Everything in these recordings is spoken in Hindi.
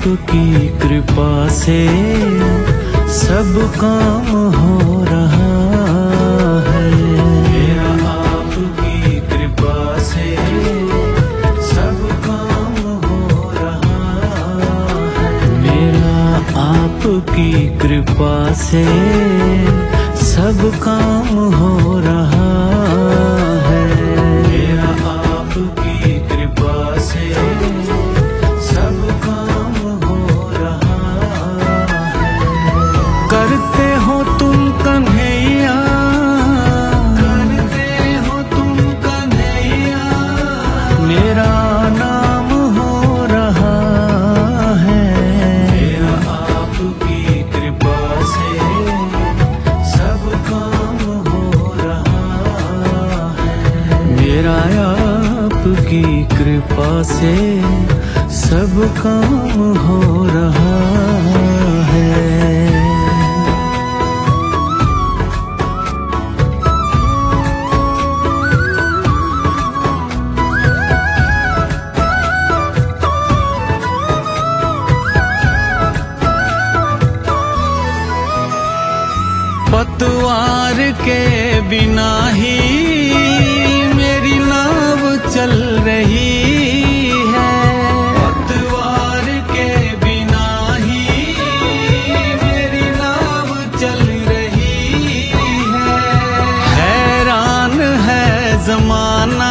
आपकी कृपा से सब काम हो रहा है। मेरा आपकी कृपा से सब काम हो रहा है। मेरा आपकी कृपा से सब काम हो रहा है। मेरा आपकी कृपा से सब काम हो रहा है। करते हो तुम कन्हैया, करते हो तुम कन्हैया, मेरा नाम हो रहा है। मेरा आपकी कृपा से सब काम हो रहा है। मेरा आपकी कृपा से सब काम हो रहा है। पतवार के बिना ही मेरी नाव चल रही है। पतवार के बिना ही मेरी नाव चल रही है। हैरान है जमाना,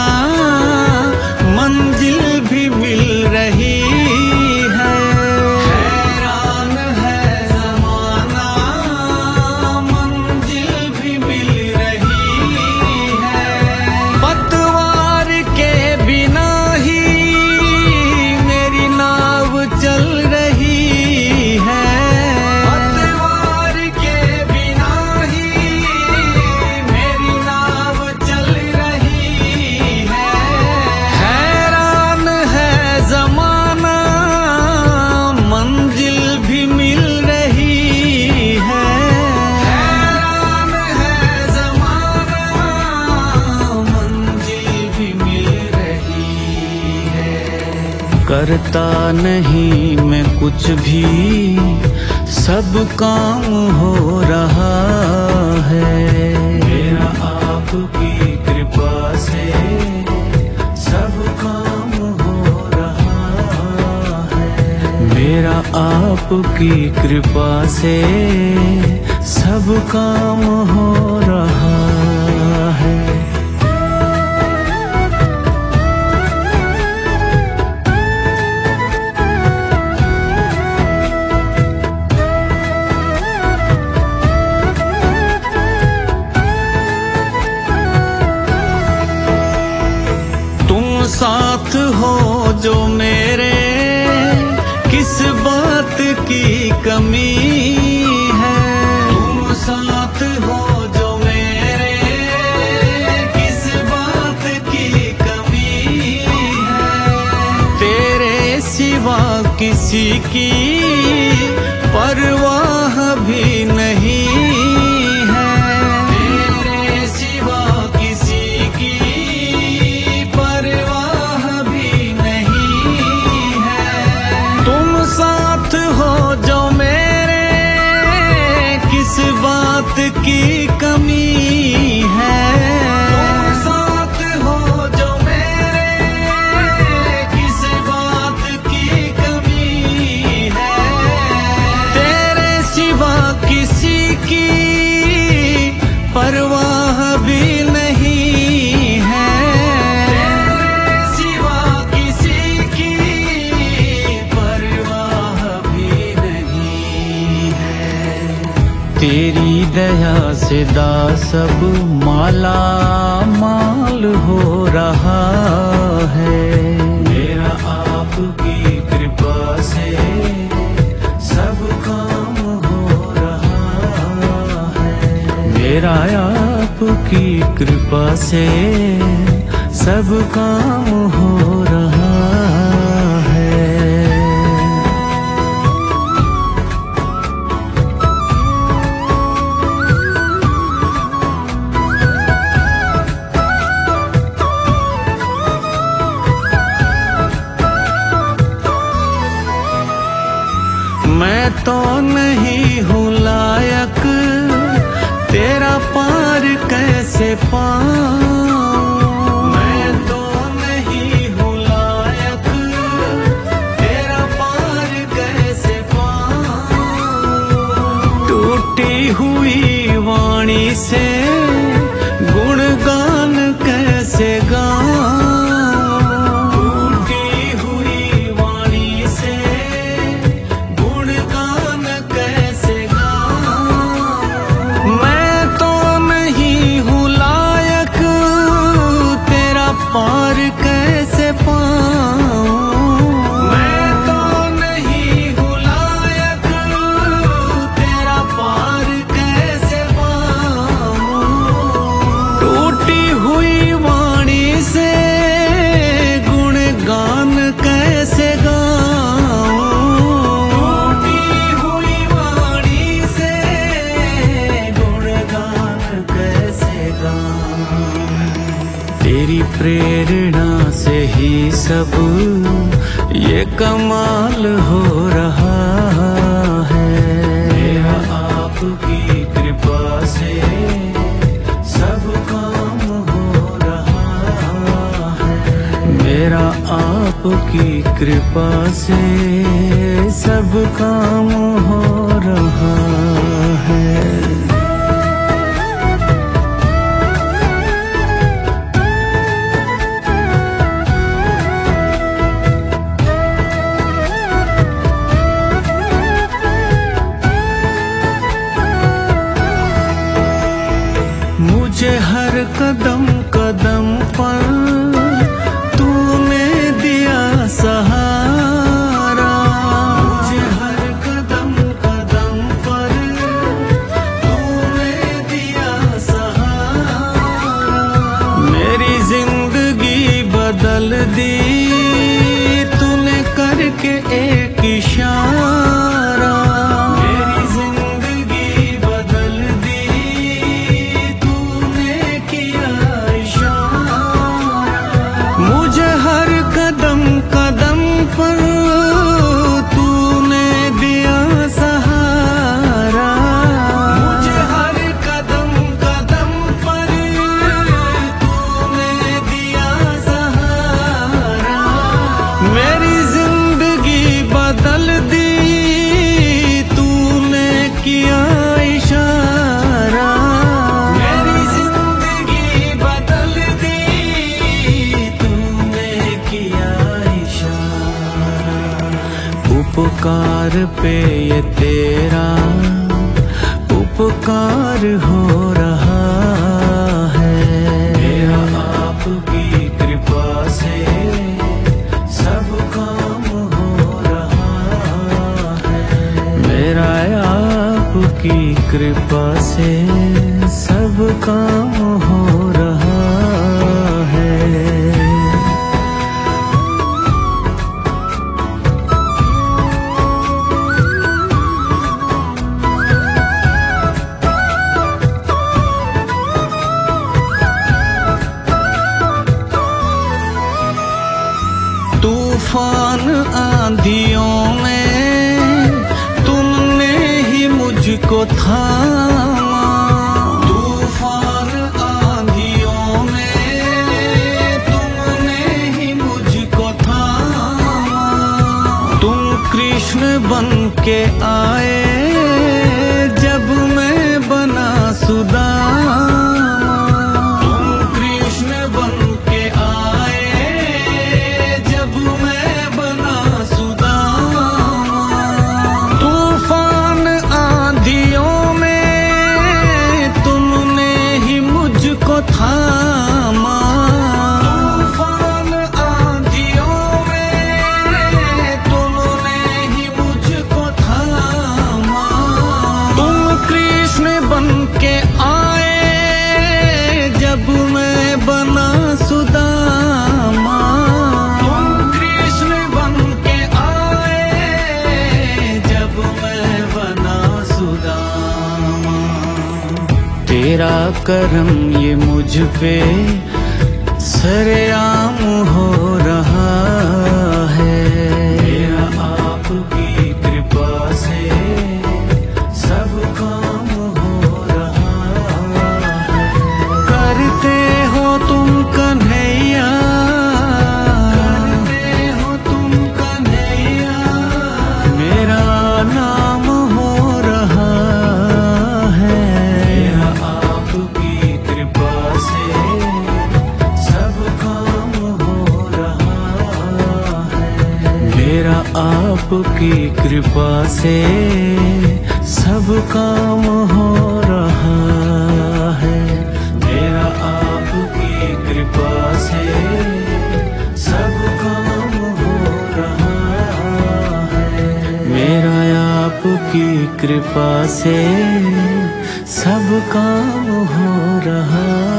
मंजिल भी मिल रही है। हैरान है जमाना, मंजिल भी मिल रही है। पतवार के बिना ही मेरी नाव चल रही है। पतवार के बिना ही मेरी नाव चल रही है। हैरान है जमाना, मंजिल भी मिल रही है। हैरान है जमाना, मंजिल भी मिल रही है। करता नहीं मैं कुछ भी, सब काम हो रहा है। मेरा आपकी कृपा से सब काम हो रहा है। मेरा आपकी कृपा से सब काम हो रहा है। तुम साथ हो जो मेरे, किस बात की कमी है। तुम साथ हो जो मेरे, किस बात की कमी है। तेरे सिवा किसी की परवाह भी नहीं है। तेरे सिवा किसी की परवाह भी नहीं है। तुम साथ हो जो मेरे, किस बात की कमी है। तुम साथ हो जो मेरे, किस बात की कमी है। तेरे सिवा किसी की परवाह भी नहीं है। तेरे सिवा किसी की परवाह भी नहीं है। तेरी दया से दास सब माला माल हो रहा है। मेरा आपकी कृपा से सब काम हो रहा है। मेरा आपकी कृपा से सब काम हो रहा है। तो नहीं हूँ लायक, तेरा पार कैसे पाऊं। मैं तो नहीं हूँ लायक, तेरा पार कैसे पाऊं। टूटी हुई वाणी से गुणगान कैसे गाऊं। टूटी हुई वाणी से गुणगान कैसे गाऊं। मैं तो नहीं हूँ लायक, तेरा पार कैसे पाऊं। मैं तो नहीं हूँ लायक, तेरा पार कैसे पाऊं। टूटी हुई वाणी से गुणगान कैसे गाऊं। टूटी हुई वाणी से गुणगान कैसे गाऊं। तेरी प्रेरणा से ही सब ये कमाल हो रहा है। मेरा आपकी कृपा से सब काम हो रहा है। मेरा आपकी कृपा से सब काम हो रहा है। मुझे हर कदम कदम पर तूने दिया सहारा। मुझे हर कदम कदम पर तूने दिया सहारा। मेरी जिंदगी बदल दी तूने करके एक इशारा। मेरी जिंदगी बदल हर कदम कदम पर तूने दिया सहारा। मुझे हर कदम कदम पर तूने दिया सहारा। मेरी जिंदगी बदल दी तूने किया इशारा। मेरी जिंदगी बदल दी किया इशारा। उपकार पे ये तेरा उपकार हो रहा है। मेरा आपकी कृपा से सब काम हो रहा है। मेरा आपकी कृपा से सब काम हो रहा है। तूफान आंधियों में तुमने ही मुझको थामा। तूफान आंधियों में तुमने ही मुझको थामा। तुम कृष्ण बन के आए जब मैं बना सुदामा। थामा तूफान आंधियों में तुमने ही मुझको थामा। तुम कृष्ण बन के आए जब मैं बना सुदामा। तुम कृष्ण बन के आए जब मैं बना सुदामा। तेरा करम ये मुझ पे सरेआम हो रहा है। मेरा आपकी कृपा से आपकी कृपा से सब काम हो रहा है। मेरा आपकी कृपा से सब काम हो रहा है। मेरा आपकी कृपा से सब काम हो रहा